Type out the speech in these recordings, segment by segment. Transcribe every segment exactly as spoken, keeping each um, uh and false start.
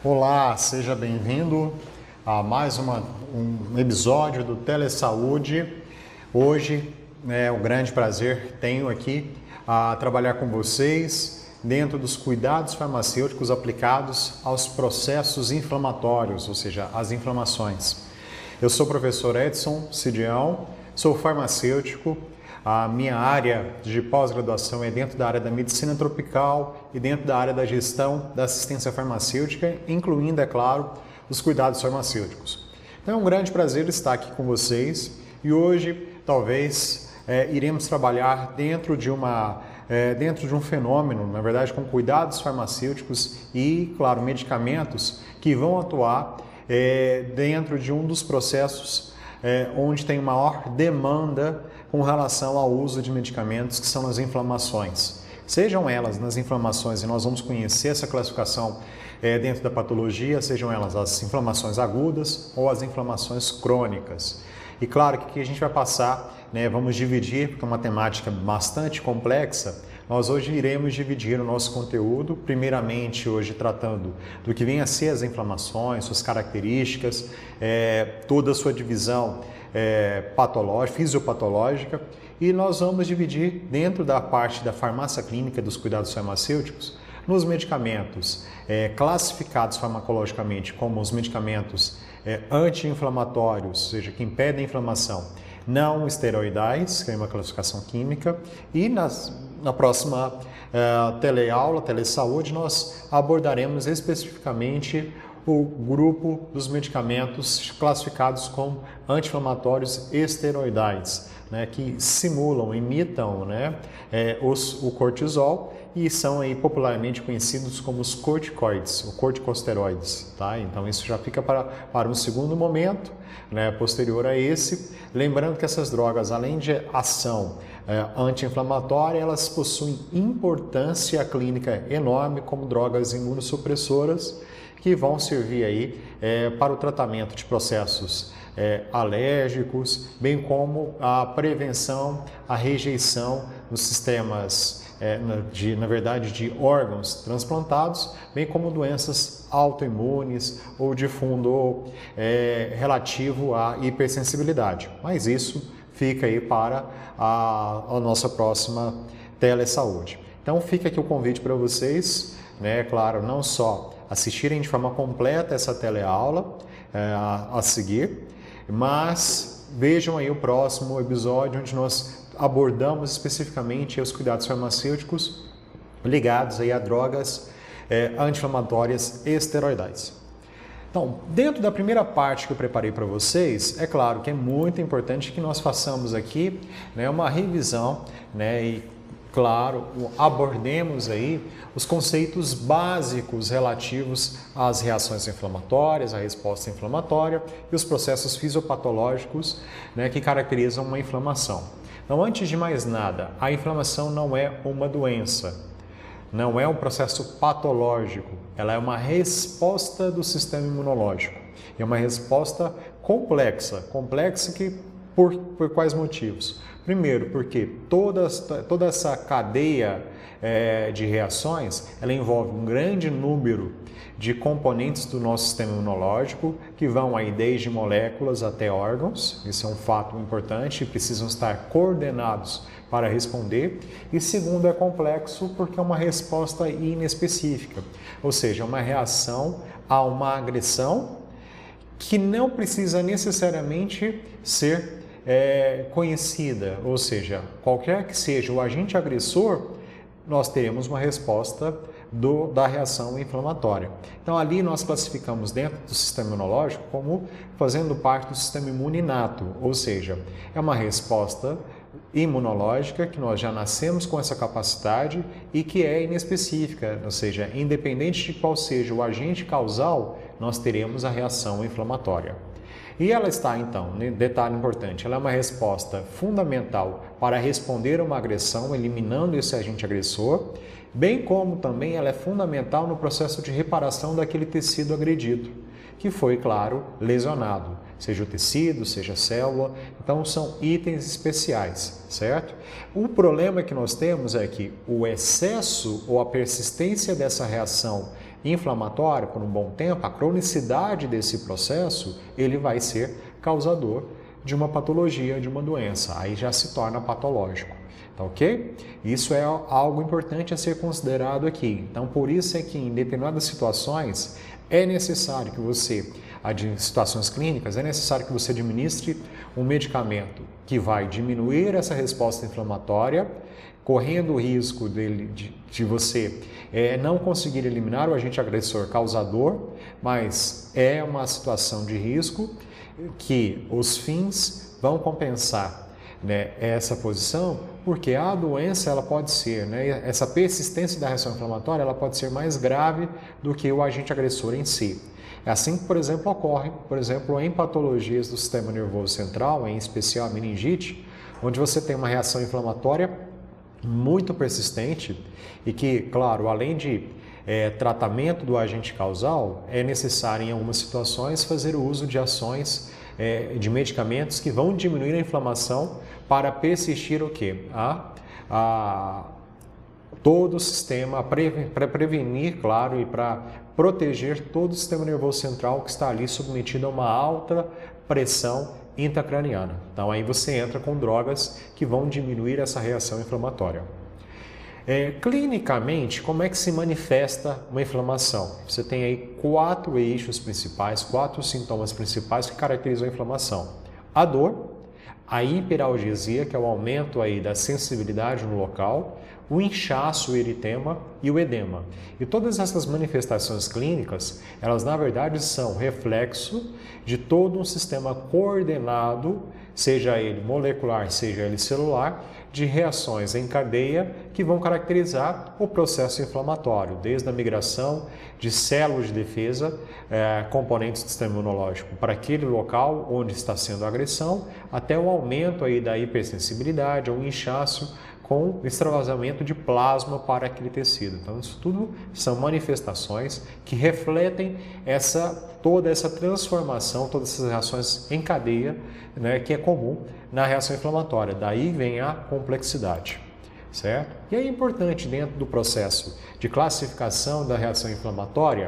Olá, seja bem-vindo a mais uma, um episódio do Telesaúde. Hoje é um grande prazer que tenho aqui a trabalhar com vocês dentro dos cuidados farmacêuticos aplicados aos processos inflamatórios, ou seja, as inflamações. Eu sou o professor Edson Cidião, sou farmacêutico. A minha área de pós-graduação é dentro da área da medicina tropical e dentro da área da gestão da assistência farmacêutica, incluindo, é claro, os cuidados farmacêuticos. Então é um grande prazer estar aqui com vocês e hoje, talvez, é, iremos trabalhar dentro de, uma, é, dentro de um fenômeno, na verdade, com cuidados farmacêuticos e, claro, medicamentos que vão atuar é, dentro de um dos processos é, onde tem maior demanda com relação ao uso de medicamentos que são as inflamações. Sejam elas nas inflamações, e nós vamos conhecer essa classificação é, dentro da patologia, sejam elas as inflamações agudas ou as inflamações crônicas. E claro que aqui a gente vai passar, né, vamos dividir, porque é uma temática bastante complexa, nós hoje iremos dividir o nosso conteúdo, primeiramente hoje tratando do que vem a ser as inflamações, suas características, é, toda a sua divisão é, patológica, fisiopatológica, e nós vamos dividir dentro da parte da farmácia clínica dos cuidados farmacêuticos, nos medicamentos é, classificados farmacologicamente como os medicamentos é, anti-inflamatórios, ou seja, que impedem a inflamação, não esteroidais, que é uma classificação química, e nas, na próxima uh, teleaula, telesaúde, nós abordaremos especificamente o grupo dos medicamentos classificados como anti-inflamatórios esteroidais, né, que simulam, imitam né, é, os, o cortisol e são aí popularmente conhecidos como os corticoides, ou corticosteroides. Tá? Então isso já fica para, para um segundo momento, né, posterior a esse. Lembrando que essas drogas, além de ação é, anti-inflamatória, elas possuem importância clínica enorme como drogas imunossupressoras que vão servir aí é, para o tratamento de processos é, alérgicos, bem como a prevenção, a rejeição nos sistemas É, de, na verdade, de órgãos transplantados, bem como doenças autoimunes ou de fundo é, relativo à hipersensibilidade. Mas isso fica aí para a, a nossa próxima telesaúde. Então fica aqui o convite para vocês, né, claro, não só assistirem de forma completa essa teleaula é, a, a seguir, mas vejam aí o próximo episódio onde nós abordamos especificamente os cuidados farmacêuticos ligados aí a drogas é, anti-inflamatórias esteroidais. Então, dentro da primeira parte que eu preparei para vocês, é claro que é muito importante que nós façamos aqui né, uma revisão né, e, claro, abordemos aí os conceitos básicos relativos às reações inflamatórias, à resposta inflamatória e os processos fisiopatológicos né, que caracterizam uma inflamação. Então, antes de mais nada, a inflamação não é uma doença, não é um processo patológico, ela é uma resposta do sistema imunológico. É uma resposta complexa, complexa que por, por quais motivos? Primeiro, porque toda, toda essa cadeia é, de reações, ela envolve um grande número de componentes do nosso sistema imunológico, que vão aí desde moléculas até órgãos, isso é um fato importante, precisam estar coordenados para responder. E segundo, é complexo porque é uma resposta inespecífica, ou seja, uma reação a uma agressão que não precisa necessariamente ser é, conhecida, ou seja, qualquer que seja o agente agressor, nós teremos uma resposta Do, da reação inflamatória. Então ali nós classificamos dentro do sistema imunológico como fazendo parte do sistema imune inato, ou seja, é uma resposta imunológica que nós já nascemos com essa capacidade e que é inespecífica, ou seja, independente de qual seja o agente causal, nós teremos a reação inflamatória. E ela está, então, detalhe importante, ela é uma resposta fundamental para responder a uma agressão, eliminando esse agente agressor, bem como também ela é fundamental no processo de reparação daquele tecido agredido, que foi, claro, lesionado, seja o tecido, seja a célula, então são itens especiais, certo? O problema que nós temos é que o excesso ou a persistência dessa reação inflamatória por um bom tempo, a cronicidade desse processo, ele vai ser causador de uma patologia, de uma doença. Aí já se torna patológico. Tá ok? Isso é algo importante a ser considerado aqui. Então, por isso é que em determinadas situações é necessário que você, em situações clínicas, é necessário que você administre um medicamento que vai diminuir essa resposta inflamatória, correndo o risco dele, de, de você é, não conseguir eliminar o agente agressor causador, mas é uma situação de risco que os fins vão compensar, né, essa posição, porque a doença ela pode ser, né, essa persistência da reação inflamatória ela pode ser mais grave do que o agente agressor em si. É assim que, por exemplo, ocorre, por exemplo, em patologias do sistema nervoso central, em especial a meningite, onde você tem uma reação inflamatória muito persistente e que, claro, além de é, tratamento do agente causal, é necessário em algumas situações fazer o uso de ações é, de medicamentos que vão diminuir a inflamação para persistir o quê? A, a, todo o sistema, para prevenir, claro, e para proteger todo o sistema nervoso central que está ali submetido a uma alta pressão intracraniana. Então aí você entra com drogas que vão diminuir essa reação inflamatória. É, clinicamente, como é que se manifesta uma inflamação? Você tem aí quatro eixos principais, quatro sintomas principais que caracterizam a inflamação. A dor, a hiperalgesia, que é o aumento aí da sensibilidade no local, o inchaço, o eritema e o edema. E todas essas manifestações clínicas, elas na verdade são reflexo de todo um sistema coordenado, seja ele molecular, seja ele celular, de reações em cadeia que vão caracterizar o processo inflamatório, desde a migração de células de defesa, eh, componentes do sistema imunológico para aquele local onde está sendo a agressão, até o aumento aí da hipersensibilidade ou inchaço com extravasamento de plasma para aquele tecido. Então, isso tudo são manifestações que refletem essa, toda essa transformação, todas essas reações em cadeia, né, que é comum na reação inflamatória. Daí vem a complexidade, certo? E é importante, dentro do processo de classificação da reação inflamatória,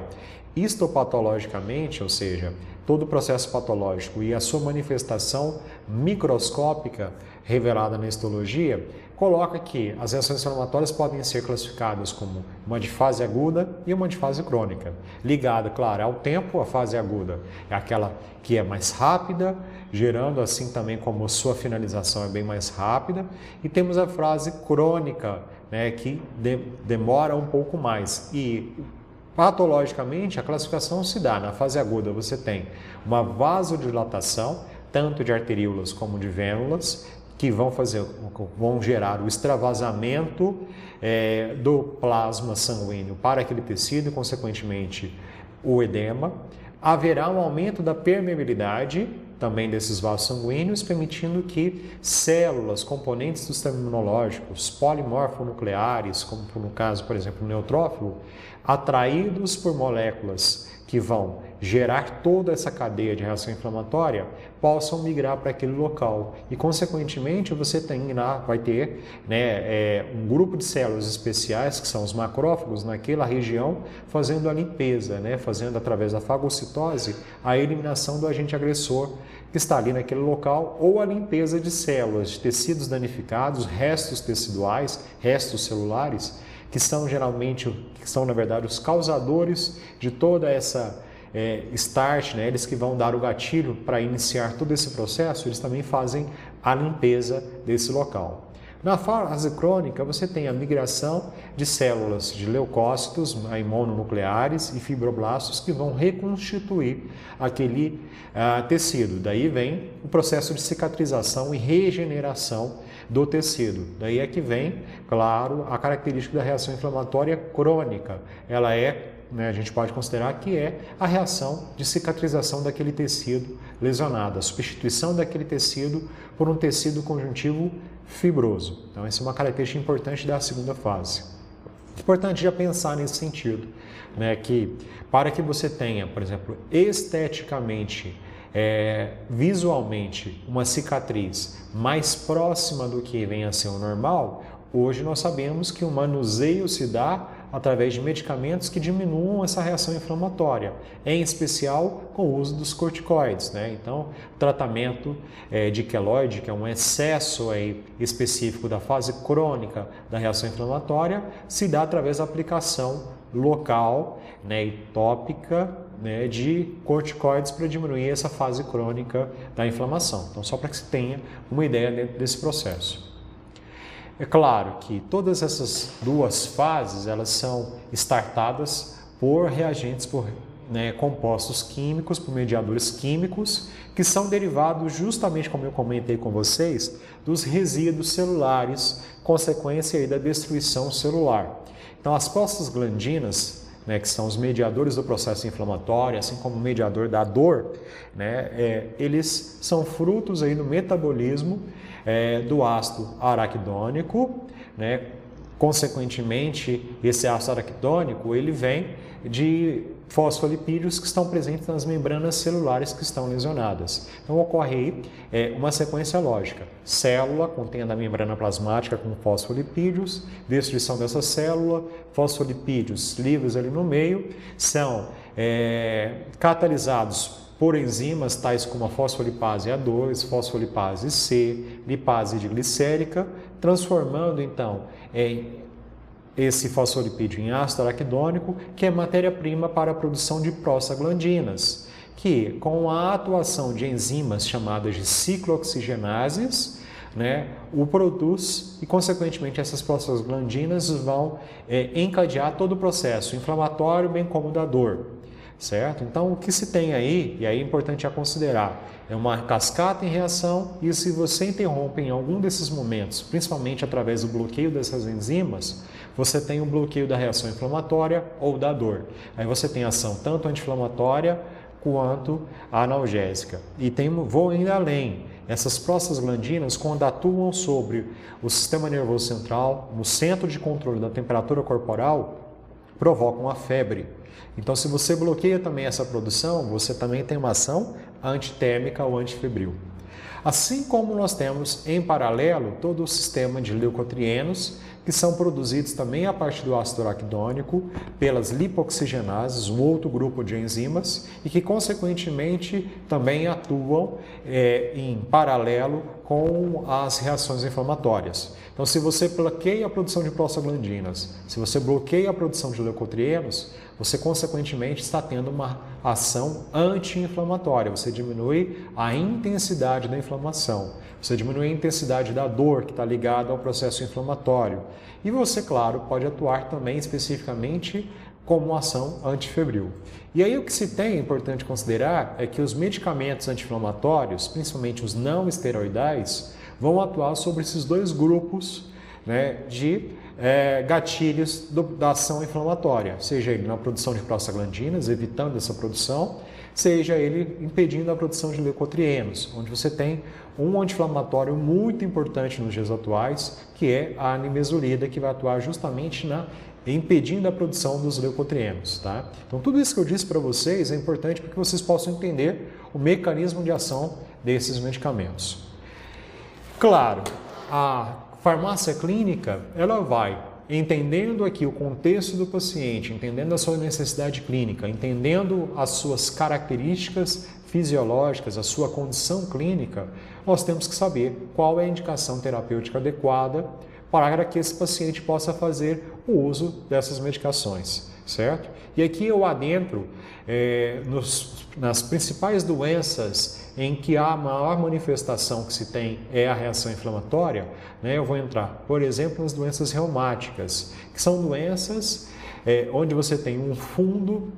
histopatologicamente, ou seja, todo o processo patológico e a sua manifestação microscópica revelada na histologia, coloca que as reações inflamatórias podem ser classificadas como uma de fase aguda e uma de fase crônica. Ligada, claro, ao tempo, a fase aguda é aquela que é mais rápida, gerando assim também como sua finalização é bem mais rápida. E temos a fase crônica, né, que de, demora um pouco mais. E patologicamente, a classificação se dá. Na fase aguda você tem uma vasodilatação, tanto de arteríolas como de vênulas, que vão fazer, vão gerar o extravasamento é, do plasma sanguíneo para aquele tecido e, consequentemente, o edema. Haverá um aumento da permeabilidade também desses vasos sanguíneos, permitindo que células, componentes do sistema imunológico, os polimorfonucleares, como no caso, por exemplo, o neutrófilo, atraídos por moléculas que vão gerar toda essa cadeia de reação inflamatória, possam migrar para aquele local. E, consequentemente, você tem lá, vai ter né, é, um grupo de células especiais, que são os macrófagos, naquela região, fazendo a limpeza, né, fazendo através da fagocitose a eliminação do agente agressor que está ali naquele local, ou a limpeza de células, de tecidos danificados, restos teciduais, restos celulares, que são geralmente, que são na verdade os causadores de toda essa é, start, né? Eles que vão dar o gatilho para iniciar todo esse processo, eles também fazem a limpeza desse local. Na fase crônica, você tem a migração de células de leucócitos, mononucleares e fibroblastos que vão reconstituir aquele uh, tecido. Daí vem o processo de cicatrização e regeneração do tecido. Daí é que vem, claro, a característica da reação inflamatória crônica. Ela é, né, a gente pode considerar que é a reação de cicatrização daquele tecido lesionado, a substituição daquele tecido por um tecido conjuntivo fibroso. Então, essa é uma característica importante da segunda fase. Importante já pensar nesse sentido, né, que para que você tenha, por exemplo, esteticamente, é, visualmente, uma cicatriz mais próxima do que vem a ser o normal, hoje nós sabemos que o manuseio se dá através de medicamentos que diminuam essa reação inflamatória, em especial com o uso dos corticoides, né? Então, tratamento é, de queloide, que é um excesso aí específico da fase crônica da reação inflamatória, se dá através da aplicação local, né, e tópica, né, de corticoides para diminuir essa fase crônica da inflamação. Então, só para que se tenha uma ideia dentro desse processo. É claro que todas essas duas fases, elas são startadas por reagentes, por né, compostos químicos, por mediadores químicos, que são derivados justamente, como eu comentei com vocês, dos resíduos celulares, consequência aí da destruição celular. Então, as prostaglandinas, né, que são os mediadores do processo inflamatório, assim como o mediador da dor, né, é, eles são frutos aí do metabolismo é, do ácido araquidônico, né? Consequentemente, esse ácido araquidônico ele vem de fosfolipídios que estão presentes nas membranas celulares que estão lesionadas. Então, ocorre aí é, uma sequência lógica. Célula contendo a membrana plasmática com fosfolipídios, destruição dessa célula, fosfolipídios livres ali no meio, são é, catalisados por enzimas tais como a fosfolipase A dois, fosfolipase C, lipase de glicérica, transformando então em esse fosfolipídio em ácido araquidônico, que é matéria-prima para a produção de prostaglandinas, que com a atuação de enzimas chamadas de ciclooxigenases, né, o produz e, consequentemente, essas prostaglandinas vão é, encadear todo o processo inflamatório, bem como da dor. Certo? Então, o que se tem aí, e aí é importante a considerar, é uma cascata em reação, e se você interrompe em algum desses momentos, principalmente através do bloqueio dessas enzimas, você tem o bloqueio da reação inflamatória ou da dor. Aí você tem ação tanto anti-inflamatória quanto analgésica. E tem, vou ainda além. Essas prostaglandinas, quando atuam sobre o sistema nervoso central, no centro de controle da temperatura corporal, provocam a febre. Então, se você bloqueia também essa produção, você também tem uma ação antitérmica ou antifebril. Assim como nós temos, em paralelo, todo o sistema de leucotrienos, que são produzidos também a partir do ácido araquidônico, pelas lipoxigenases, um outro grupo de enzimas, e que, consequentemente, também atuam é, em paralelo com as reações inflamatórias. Então, se você bloqueia a produção de prostaglandinas, se você bloqueia a produção de leucotrienos, você, consequentemente, está tendo uma ação anti-inflamatória. Você diminui a intensidade da inflamação. Você diminui a intensidade da dor que está ligada ao processo inflamatório. E você, claro, pode atuar também especificamente como ação antifebril. E aí o que se tem, é importante considerar, é que os medicamentos anti-inflamatórios, principalmente os não esteroidais, vão atuar sobre esses dois grupos, né, de é, gatilhos do, da ação inflamatória, seja ele na produção de prostaglandinas, evitando essa produção, seja ele impedindo a produção de leucotrienos, onde você tem um anti-inflamatório muito importante nos dias atuais, que é a nimesulida, que vai atuar justamente na impedindo a produção dos leucotrienos, tá? Então, tudo isso que eu disse para vocês é importante para que vocês possam entender o mecanismo de ação desses medicamentos. Claro, a farmácia clínica, ela vai entendendo aqui o contexto do paciente, entendendo a sua necessidade clínica, entendendo as suas características fisiológicas, a sua condição clínica, nós temos que saber qual é a indicação terapêutica adequada para que esse paciente possa fazer o uso dessas medicações, certo? E aqui eu adentro é, nos, nas principais doenças em que a maior manifestação que se tem é a reação inflamatória, né? Eu vou entrar, por exemplo, nas doenças reumáticas, que são doenças é, onde você tem um fundo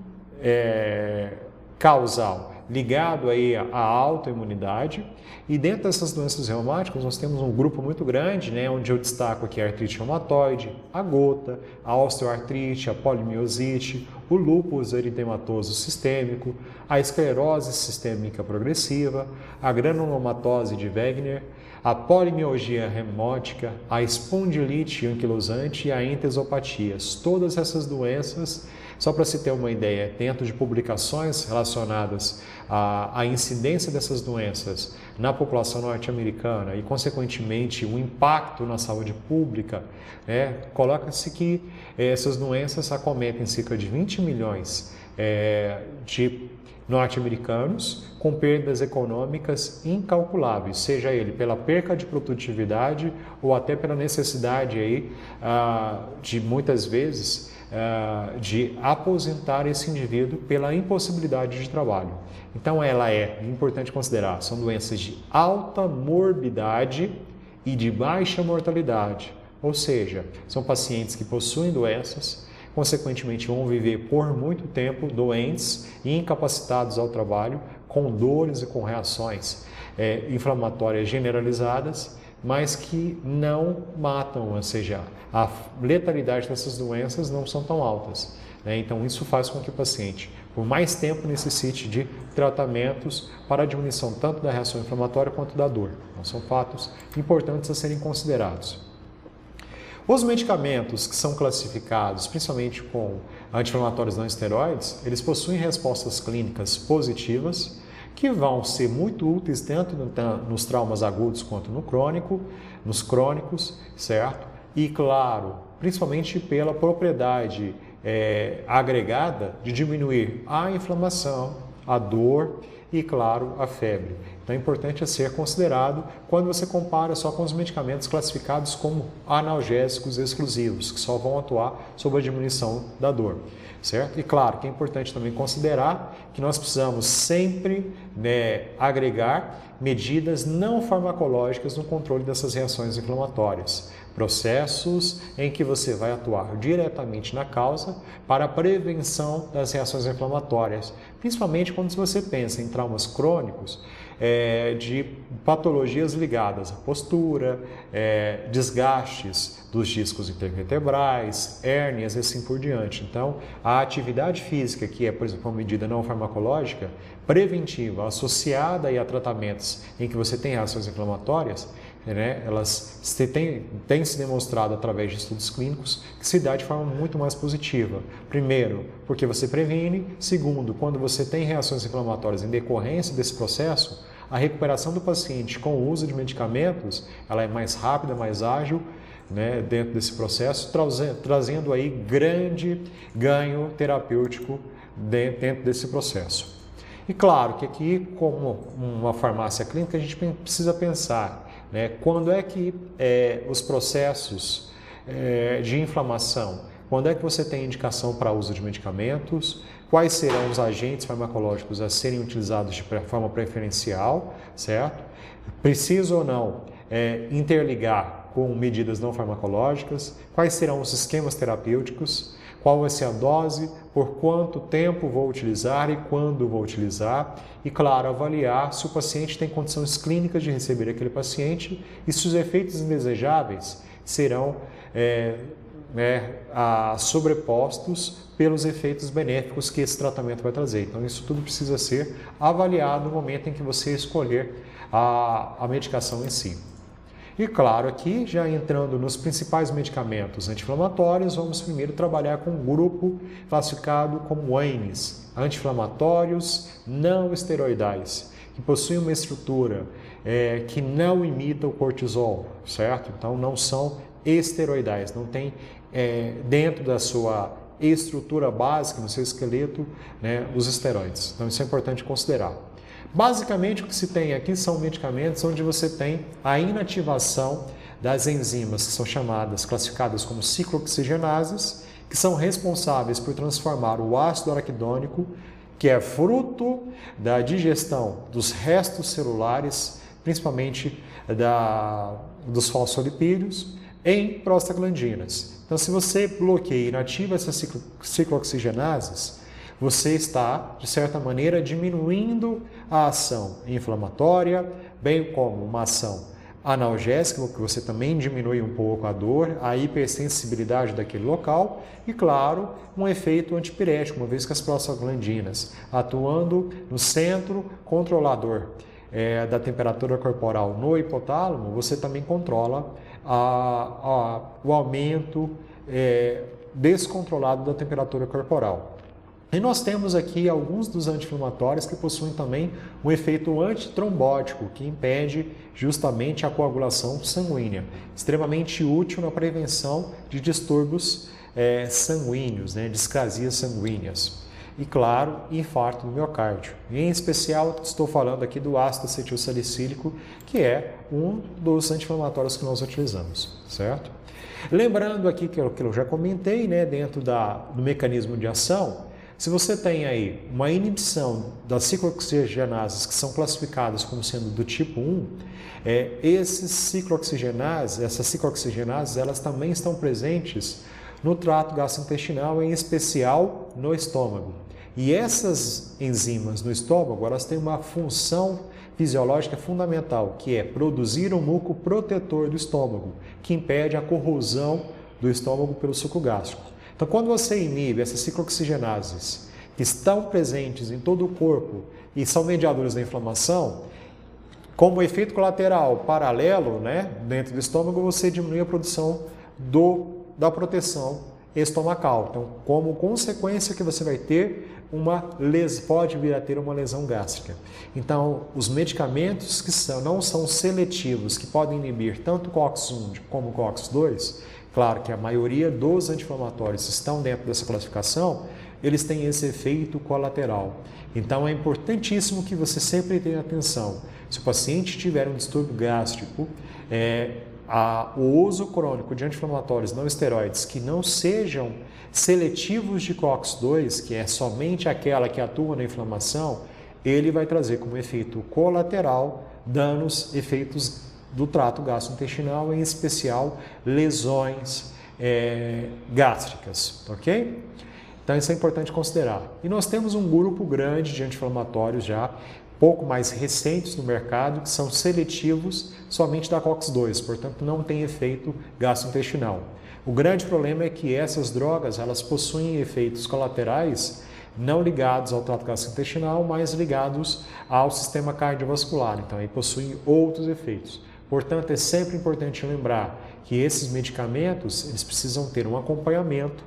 é, causal ligado aí à autoimunidade, e dentro dessas doenças reumáticas nós temos um grupo muito grande, né, onde eu destaco aqui a artrite reumatoide, a gota, a osteoartrite, a polimiosite, o lúpus eritematoso sistêmico, a esclerose sistêmica progressiva, a granulomatose de Wegener, a polimialgia reumótica, a espondilite anquilosante e a entesopatias. Todas essas doenças, só para se ter uma ideia, dentro de publicações relacionadas à, à incidência dessas doenças na população norte-americana e, consequentemente, o impacto na saúde pública, né, coloca-se que eh, essas doenças acometem cerca de vinte milhões eh, de norte-americanos com perdas econômicas incalculáveis, seja ele pela perca de produtividade ou até pela necessidade aí, ah, de muitas vezes ah, de aposentar esse indivíduo pela impossibilidade de trabalho. Então ela é importante considerar, são doenças de alta morbidade e de baixa mortalidade, ou seja, são pacientes que possuem doenças, consequentemente vão viver por muito tempo doentes e incapacitados ao trabalho, com dores e com reações é, inflamatórias generalizadas, mas que não matam, ou seja, a letalidade dessas doenças não são tão altas, né? Então isso faz com que o paciente, por mais tempo, necessite de tratamentos para a diminuição tanto da reação inflamatória quanto da dor. Então, são fatos importantes a serem considerados. Os medicamentos que são classificados, principalmente com anti-inflamatórios não esteroides, eles possuem respostas clínicas positivas, que vão ser muito úteis tanto nos traumas agudos quanto no crônico, nos crônicos, certo? E, claro, principalmente pela propriedade é, agregada de diminuir a inflamação, a dor e, claro, a febre. Então, é importante a ser considerado quando você compara só com os medicamentos classificados como analgésicos exclusivos, que só vão atuar sobre a diminuição da dor, certo? E, claro, que é importante também considerar que nós precisamos sempre, né, agregar medidas não farmacológicas no controle dessas reações inflamatórias. Processos em que você vai atuar diretamente na causa para a prevenção das reações inflamatórias, principalmente quando você pensa em traumas crônicos, é, de patologias ligadas à postura, é, desgastes dos discos intervertebrais, hérnias e assim por diante. Então, a atividade física, que é, por exemplo, uma medida não farmacológica, preventiva, associada aí a tratamentos em que você tem reações inflamatórias, né, elas têm, têm se demonstrado através de estudos clínicos que se dá de forma muito mais positiva. Primeiro, porque você previne. Segundo, quando você tem reações inflamatórias em decorrência desse processo, a recuperação do paciente com o uso de medicamentos, ela é mais rápida, mais ágil, né, dentro desse processo, trazendo, trazendo aí grande ganho terapêutico dentro desse processo. E claro que aqui, como uma farmácia clínica, a gente precisa pensar, né, quando é que é, os processos é, de inflamação, quando é que você tem indicação para uso de medicamentos, quais serão os agentes farmacológicos a serem utilizados de forma preferencial, certo? Precisa ou não é, interligar com medidas não farmacológicas, quais serão os esquemas terapêuticos, qual vai ser a dose, por quanto tempo vou utilizar e quando vou utilizar. E, claro, avaliar se o paciente tem condições clínicas de receber aquele paciente e se os efeitos indesejáveis serão é, né, a, sobrepostos pelos efeitos benéficos que esse tratamento vai trazer. Então, isso tudo precisa ser avaliado no momento em que você escolher a, a medicação em si. E claro, aqui já entrando nos principais medicamentos anti-inflamatórios, vamos primeiro trabalhar com um grupo classificado como A N Is, anti-inflamatórios não esteroidais, que possuem uma estrutura é, que não imita o cortisol, certo? Então não são esteroidais, não tem é, dentro da sua estrutura básica, no seu esqueleto, né, os esteroides. Então isso é importante considerar. Basicamente, o que se tem aqui são medicamentos onde você tem a inativação das enzimas que são chamadas, classificadas como ciclooxigenases, que são responsáveis por transformar o ácido araquidônico, que é fruto da digestão dos restos celulares, principalmente da, dos fosfolipídios, em prostaglandinas. Então, se você bloqueia e inativa essas ciclooxigenases, você está, de certa maneira, diminuindo a ação inflamatória, bem como uma ação analgésico, que você também diminui um pouco a dor, a hipersensibilidade daquele local e, claro, um efeito antipirético, uma vez que as prostaglandinas atuando no centro controlador é, da temperatura corporal no hipotálamo, você também controla a, a, o aumento é, descontrolado da temperatura corporal. E nós temos aqui alguns dos anti-inflamatórios que possuem também um efeito antitrombótico, que impede justamente a coagulação sanguínea, extremamente útil na prevenção de distúrbios é, sanguíneos, né, discrasias sanguíneas. E, claro, infarto do miocárdio. Em especial, estou falando aqui do ácido acetilsalicílico, que é um dos anti-inflamatórios que nós utilizamos, certo? Lembrando aqui que eu, que eu já comentei, né, dentro da, do mecanismo de ação, se você tem aí uma inibição das ciclooxigenases que são classificadas como sendo do tipo um, é, esses ciclooxigenases, essas ciclooxigenases, elas também estão presentes no trato gastrointestinal, em especial no estômago. E essas enzimas no estômago, elas têm uma função fisiológica fundamental, que é produzir um muco protetor do estômago, que impede a corrosão do estômago pelo suco gástrico. Então, quando você inibe essas ciclooxigenases que estão presentes em todo o corpo e são mediadores da inflamação, como efeito colateral paralelo, né, dentro do estômago, você diminui a produção do, da proteção estomacal. Então, como consequência que você vai ter uma les... pode vir a ter uma lesão gástrica. Então, os medicamentos que são, não são seletivos, que podem inibir tanto o COX um como o COX dois, claro que a maioria dos anti-inflamatórios estão dentro dessa classificação, eles têm esse efeito colateral. Então é importantíssimo que você sempre tenha atenção. Se o paciente tiver um distúrbio gástrico, é, a, o uso crônico de anti-inflamatórios não esteroides que não sejam seletivos de COX dois, que é somente aquela que atua na inflamação, ele vai trazer como efeito colateral danos, efeitos do trato gastrointestinal, em especial lesões é, gástricas, ok? Então isso é importante considerar. E nós temos um grupo grande de anti-inflamatórios já, pouco mais recentes no mercado, que são seletivos somente da COX dois, portanto não tem efeito gastrointestinal. O grande problema é que essas drogas, elas possuem efeitos colaterais não ligados ao trato gastrointestinal, mas ligados ao sistema cardiovascular, então aí possuem outros efeitos. Portanto, é sempre importante lembrar que esses medicamentos, eles precisam ter um acompanhamento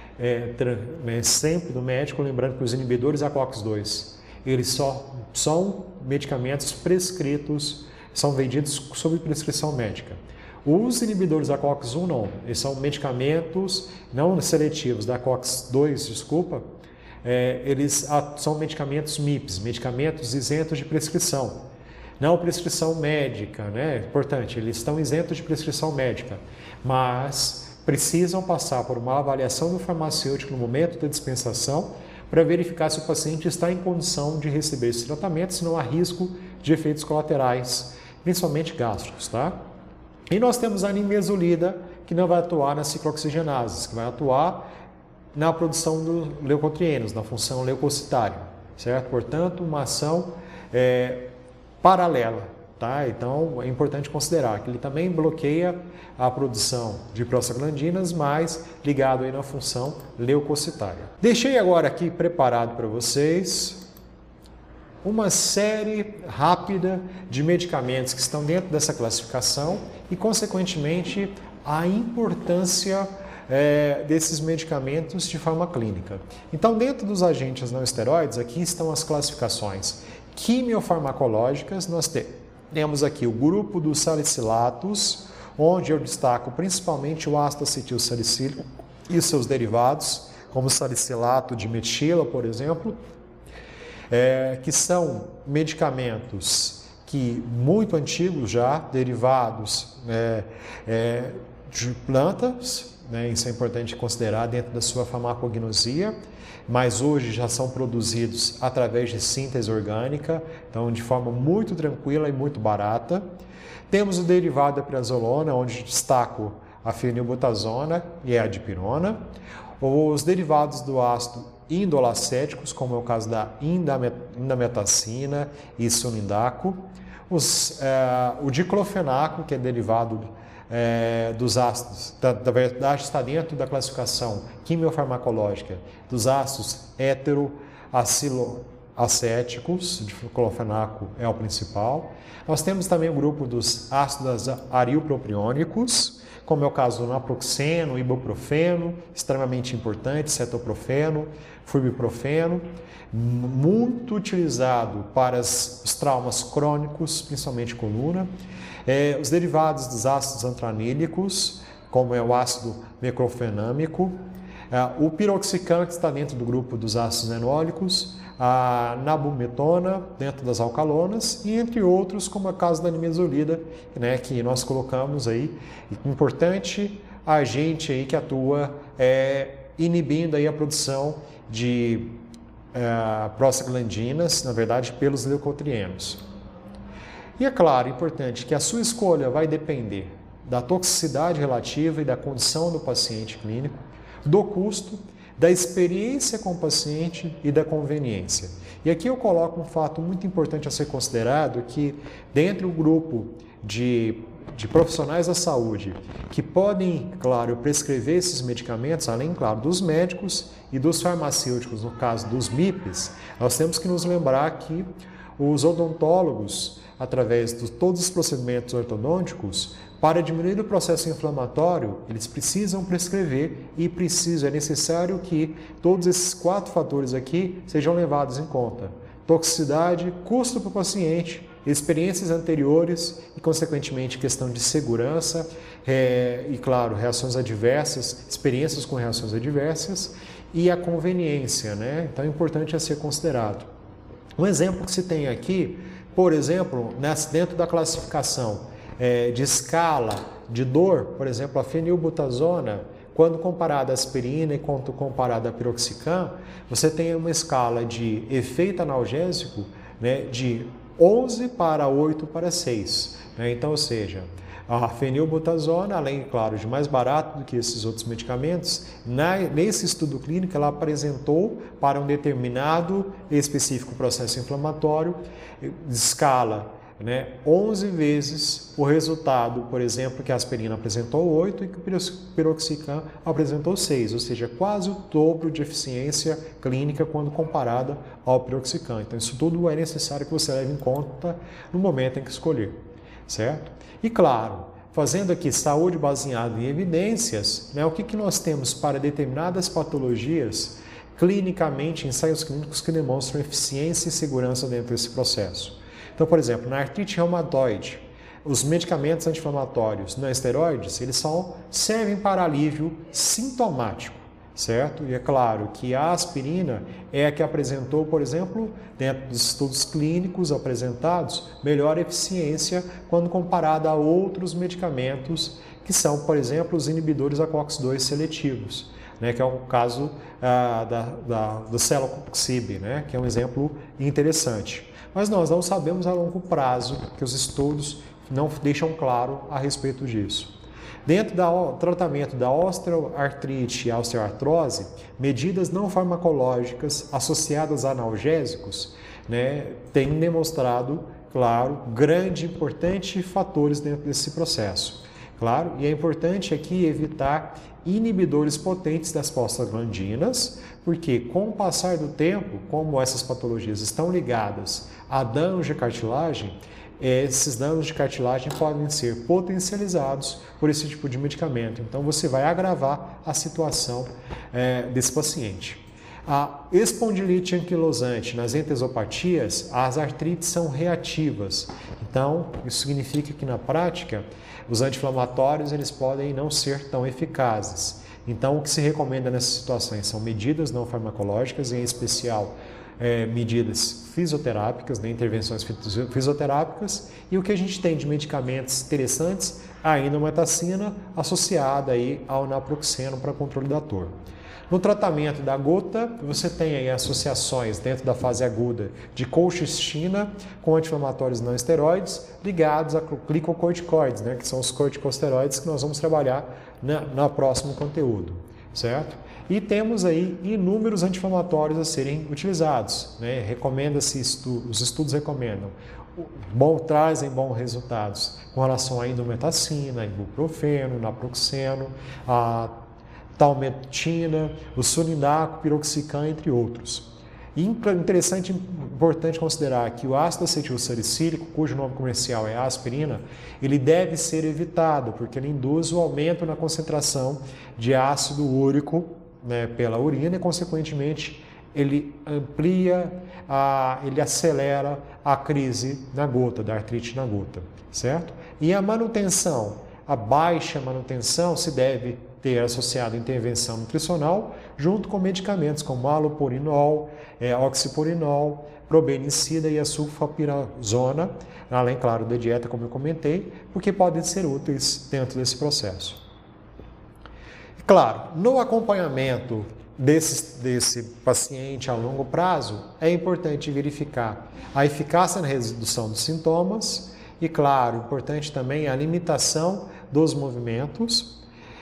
é, né, sempre do médico, lembrando que os inibidores da COX dois, eles só são medicamentos prescritos, são vendidos sob prescrição médica. Os inibidores da COX um não, eles são medicamentos não seletivos da COX dois, desculpa, é, eles são medicamentos M I Ps, medicamentos isentos de prescrição. Não prescrição médica, né? Importante, eles estão isentos de prescrição médica, mas precisam passar por uma avaliação do farmacêutico no momento da dispensação para verificar se o paciente está em condição de receber esse tratamento, se não há risco de efeitos colaterais, principalmente gástricos, tá? E nós temos a nimesulida, que não vai atuar nas ciclooxigenases, que vai atuar na produção dos leucotrienos, na função leucocitária, certo? Portanto, uma ação é, paralela, tá? Então é importante considerar que ele também bloqueia a produção de prostaglandinas, mas ligado aí na função leucocitária. Deixei agora aqui preparado para vocês uma série rápida de medicamentos que estão dentro dessa classificação e, consequentemente, a importância é, desses medicamentos de forma clínica. Então, dentro dos agentes não esteroides, aqui estão as classificações quimiofarmacológicas. Nós temos aqui o grupo dos salicilatos, onde eu destaco principalmente o ácido acetilsalicílico e seus derivados, como o salicilato de metila, por exemplo, é, que são medicamentos que muito antigos já, derivados é, é, de plantas, né, isso é importante considerar dentro da sua farmacognosia, mas hoje já são produzidos através de síntese orgânica, então de forma muito tranquila e muito barata. Temos o derivado da prazolona, onde destaco a fenilbutazona e a dipirona. Os derivados do ácido indolacéticos, como é o caso da indametacina e sunindaco. os, é, o diclofenaco, que é derivado é, dos ácidos, da, da verdade está dentro da classificação quimiofarmacológica dos ácidos heteroacilacéticos, diclofenaco é o principal. Nós temos também o grupo dos ácidos arilpropiônicos, como é o caso do naproxeno, ibuprofeno, extremamente importante, cetoprofeno, flurbiprofeno, muito utilizado para os traumas crônicos, principalmente coluna. É, os derivados dos ácidos antranílicos, como é o ácido meclofenâmico, é, o piroxicam, que está dentro do grupo dos ácidos enólicos, a nabumetona, dentro das alcalonas, e entre outros, como é o caso da nimesulida, né, que nós colocamos aí. Importante agente aí que atua é, inibindo aí a produção de é, prostaglandinas, na verdade, pelos leucotrienos. E é claro, importante que a sua escolha vai depender da toxicidade relativa e da condição do paciente clínico, do custo, da experiência com o paciente e da conveniência. E aqui eu coloco um fato muito importante a ser considerado, que dentro do grupo de, de profissionais da saúde que podem, claro, prescrever esses medicamentos, além, claro, dos médicos e dos farmacêuticos, no caso dos M I Ps, nós temos que nos lembrar que os odontólogos, através de todos os procedimentos ortodônticos, para diminuir o processo inflamatório, eles precisam prescrever e precisa, é necessário que todos esses quatro fatores aqui sejam levados em conta. Toxicidade, custo para o paciente, experiências anteriores e, consequentemente, questão de segurança é, e, claro, reações adversas, experiências com reações adversas e a conveniência, né? Então, é importante a ser considerado. Um exemplo que se tem aqui, por exemplo, nessa, dentro da classificação é, de escala de dor, por exemplo, a fenilbutazona, quando comparada à aspirina e quando comparada à piroxicam, você tem uma escala de efeito analgésico, né, de onze para oito para seis. Né? Então, ou seja, a fenilbutazona, além, claro, de mais barato do que esses outros medicamentos, na, nesse estudo clínico ela apresentou para um determinado e específico processo inflamatório de escala, né, onze vezes o resultado, por exemplo, que a aspirina apresentou oito e que o piroxicam apresentou seis, ou seja, quase o dobro de eficiência clínica quando comparada ao piroxicam. Então, isso tudo é necessário que você leve em conta no momento em que escolher, certo? E claro, fazendo aqui saúde baseada em evidências, né, o que, que nós temos para determinadas patologias clinicamente, ensaios clínicos que demonstram eficiência e segurança dentro desse processo. Então, por exemplo, na artrite reumatoide, os medicamentos anti-inflamatórios não esteroides, eles só servem para alívio sintomático, certo? E é claro que a aspirina é a que apresentou, por exemplo, dentro dos estudos clínicos apresentados, melhor eficiência quando comparada a outros medicamentos que são, por exemplo, os inibidores da COX dois seletivos, né, que é o caso ah, da, da, do Celecoxib, né, que é um exemplo interessante. Mas nós não sabemos a longo prazo, que os estudos não deixam claro a respeito disso. Dentro do tratamento da osteoartrite e osteoartrose, medidas não farmacológicas associadas a analgésicos, né, têm demonstrado, claro, grande e importante fatores dentro desse processo. Claro, e é importante aqui evitar inibidores potentes das prostaglandinas, porque com o passar do tempo, como essas patologias estão ligadas a danos de cartilagem, esses danos de cartilagem podem ser potencializados por esse tipo de medicamento. Então, você vai agravar a situação é, desse paciente. A espondilite anquilosante nas entesopatias, as artrites são reativas. Então, isso significa que na prática, os anti-inflamatórios eles podem não ser tão eficazes. Então, o que se recomenda nessas situações são medidas não farmacológicas, em especial é, medidas fisioterápicas, né, intervenções fisioterápicas, e o que a gente tem de medicamentos interessantes, a indometacina associada aí ao naproxeno para controle da dor. No tratamento da gota, você tem aí associações dentro da fase aguda de colchicina com anti-inflamatórios não esteroides ligados a glicocorticoides, né, que são os corticosteroides que nós vamos trabalhar na, na próximo conteúdo, certo? E temos aí inúmeros anti-inflamatórios a serem utilizados, né? Recomenda-se, estu, os estudos recomendam bom, trazem bons resultados com relação à indometacina, ibuprofeno, naproxeno, a talmetina, o sulindaco, piroxicam, entre outros. E interessante, importante considerar que o ácido acetilsalicílico, cujo nome comercial é aspirina, ele deve ser evitado, porque ele induz o aumento na concentração de ácido úrico, né, pela urina e, consequentemente, ele amplia, a, ele acelera a crise na gota, da artrite na gota, certo? E a manutenção, a baixa manutenção se deve ter associado intervenção nutricional junto com medicamentos como halopurinol, é, oxipurinol, probenicida e a sulfapirazona, além, claro, da dieta, como eu comentei, porque podem ser úteis dentro desse processo. Claro, no acompanhamento desse, desse paciente a longo prazo, é importante verificar a eficácia na redução dos sintomas e, claro, importante também a limitação dos movimentos.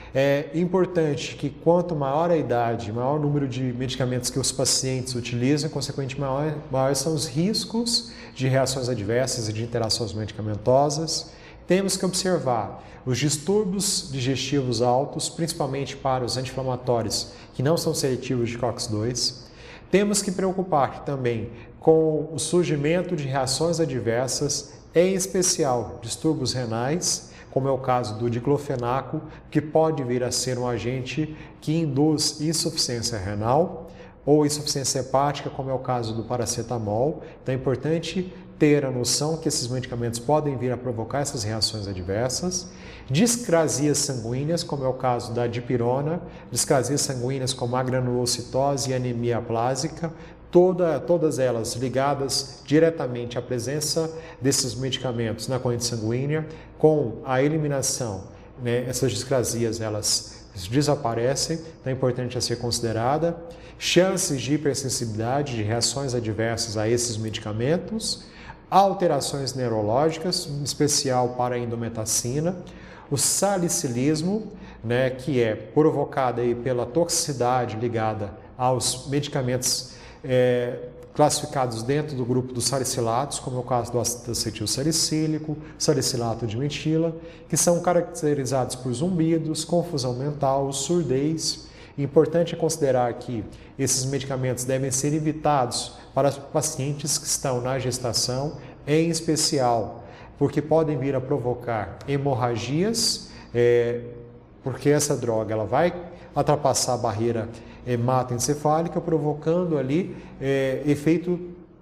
É importante que quanto maior a idade, maior o número de medicamentos que os pacientes utilizam, consequentemente maior, maiores são os riscos de reações adversas e de interações medicamentosas. Temos que observar os distúrbios digestivos altos, principalmente para os anti-inflamatórios que não são seletivos de COX dois. Temos que preocupar também com o surgimento de reações adversas, em especial distúrbios renais, como é o caso do diclofenaco, que pode vir a ser um agente que induz insuficiência renal ou insuficiência hepática, como é o caso do paracetamol. Então é importante ter a noção que esses medicamentos podem vir a provocar essas reações adversas. Discrasias sanguíneas, como é o caso da dipirona, discrasias sanguíneas como a granulocitose e anemia aplásica, Toda, todas elas ligadas diretamente à presença desses medicamentos na corrente sanguínea, com a eliminação, né, essas discrasias elas desaparecem, então é importante a ser considerada. Chances de hipersensibilidade, de reações adversas a esses medicamentos, alterações neurológicas, em especial para a indometacina, o salicilismo, né, que é provocado aí pela toxicidade ligada aos medicamentos É, classificados dentro do grupo dos salicilatos, como é o caso do ácido acetilsalicílico, salicilato de metila, que são caracterizados por zumbidos, confusão mental, surdez. Importante é considerar que esses medicamentos devem ser evitados para pacientes que estão na gestação, em especial, porque podem vir a provocar hemorragias, é, porque essa droga ela vai ultrapassar a barreira hematoencefálica, provocando ali é, efeito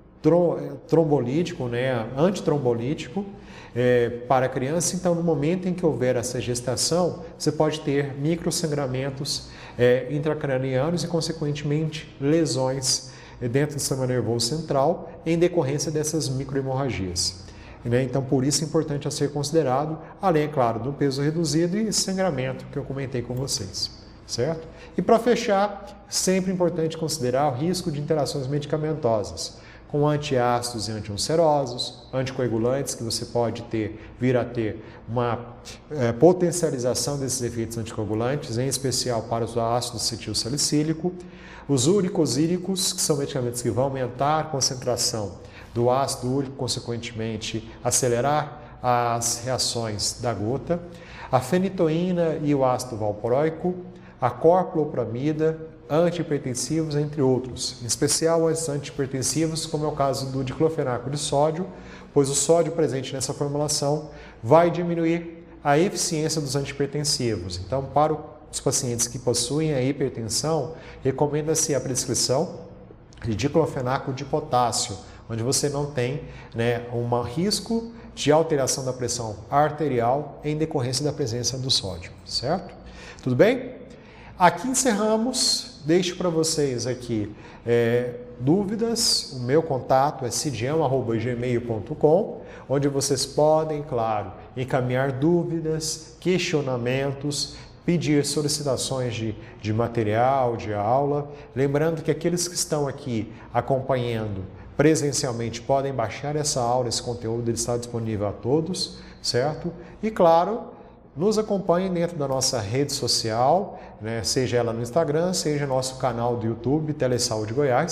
trombolítico, né, antitrombolítico é, para a criança. Então, no momento em que houver essa gestação, você pode ter microsangramentos é, intracranianos e, consequentemente, lesões dentro do sistema nervoso central em decorrência dessas microhemorragias. Né? Então, por isso é importante a ser considerado, além, é claro, do peso reduzido e sangramento que eu comentei com vocês. Certo? E para fechar, sempre importante considerar o risco de interações medicamentosas com antiácidos e antiulcerosos, anticoagulantes, que você pode ter, vir a ter uma é, potencialização desses efeitos anticoagulantes, em especial para o ácido acetilsalicílico, os uricosílicos, que são medicamentos que vão aumentar a concentração do ácido úrico, consequentemente acelerar as reações da gota, a fenitoína e o ácido valproico, a corpulopramida, antihipertensivos, entre outros, em especial os antihipertensivos, como é o caso do diclofenaco de sódio, pois o sódio presente nessa formulação vai diminuir a eficiência dos antihipertensivos. Então, para os pacientes que possuem a hipertensão, recomenda-se a prescrição de diclofenaco de potássio, onde você não tem, né, um risco de alteração da pressão arterial em decorrência da presença do sódio, certo? Tudo bem? Aqui encerramos, deixo para vocês aqui é, dúvidas, o meu contato é cidião arroba gmail ponto com, onde vocês podem, claro, encaminhar dúvidas, questionamentos, pedir solicitações de, de material, de aula. Lembrando que aqueles que estão aqui acompanhando presencialmente podem baixar essa aula, esse conteúdo ele está disponível a todos, certo? E claro, nos acompanhem dentro da nossa rede social, né, seja ela no Instagram, seja nosso canal do YouTube, Telesaúde Goiás,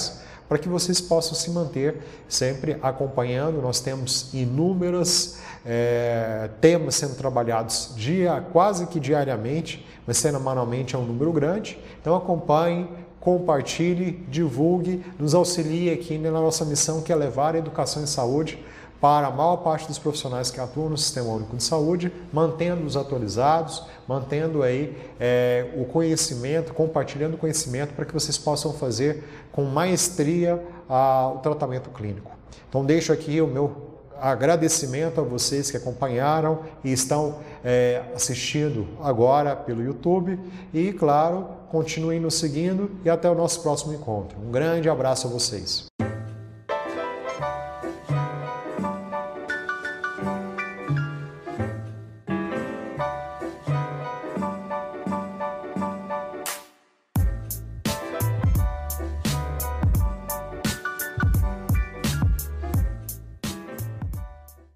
para que vocês possam se manter sempre acompanhando. Nós temos inúmeros é, temas sendo trabalhados dia, quase que diariamente, mas semanalmente é um número grande. Então acompanhe, compartilhe, divulgue, nos auxilie aqui na nossa missão, que é levar a educação em saúde para a maior parte dos profissionais que atuam no Sistema Único de Saúde, mantendo-os atualizados, mantendo aí é, o conhecimento, compartilhando o conhecimento para que vocês possam fazer com maestria a, o tratamento clínico. Então deixo aqui o meu agradecimento a vocês que acompanharam e estão é, assistindo agora pelo YouTube e, claro, continuem nos seguindo e até o nosso próximo encontro. Um grande abraço a vocês.